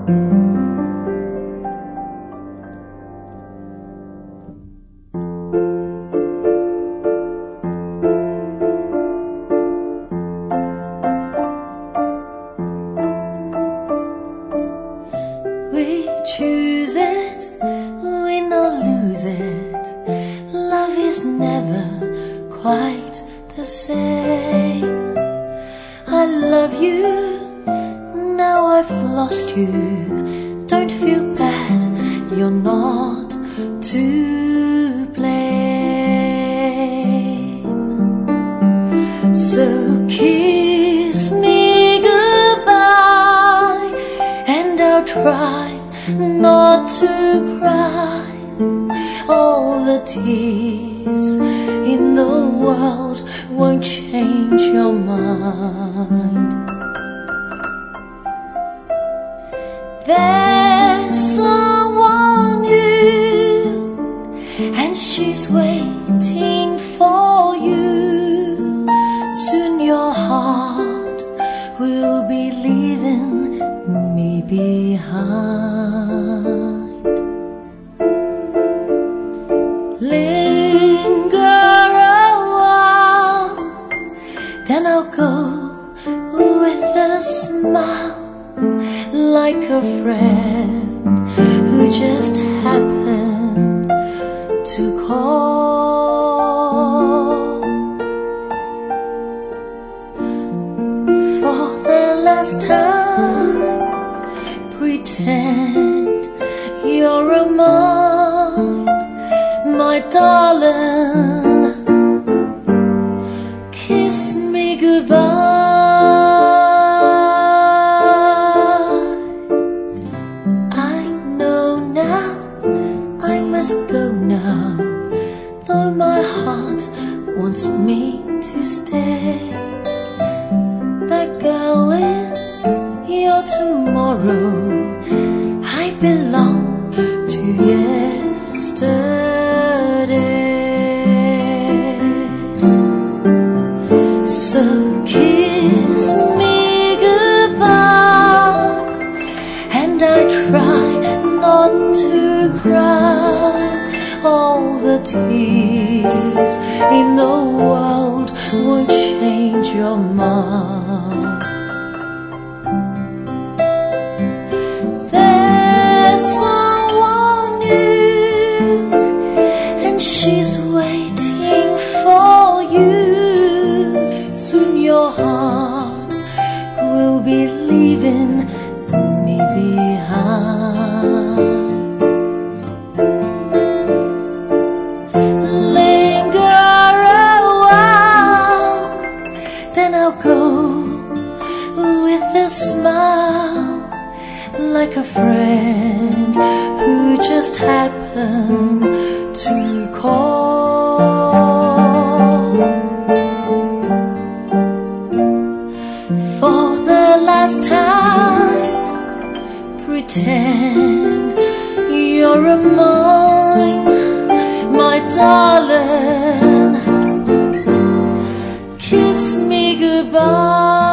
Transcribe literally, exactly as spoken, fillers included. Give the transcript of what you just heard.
We choose it, we not lose it. Love is never quite the same. I love you, now I've lost you. Don't feel bad, you're not to blame. So kiss me goodbye, and I'll try not to cry. All the tears in the world won't change your mind. There's someone new, and she's waiting for you. Soon your heart will be leaving me behind. Linger a while, then I'll go with a smile, like a friend who just happened to call. For the last time, pretend you're a mine, my darling. Kiss me goodbye. I know now I must go now, though my heart wants me to stay. That girl is your tomorrow. I belong to yesterday. So kiss me goodbye, and I try not to cry. All the tears in the world won't change your mind. There's someone new, and she's waiting for you. Soon your heart will be leaving me behind. Linger a while, then I'll go with a smile, like a friend who just happened to call. For the last time, pretend you're a mine, my darling. Kiss me goodbye.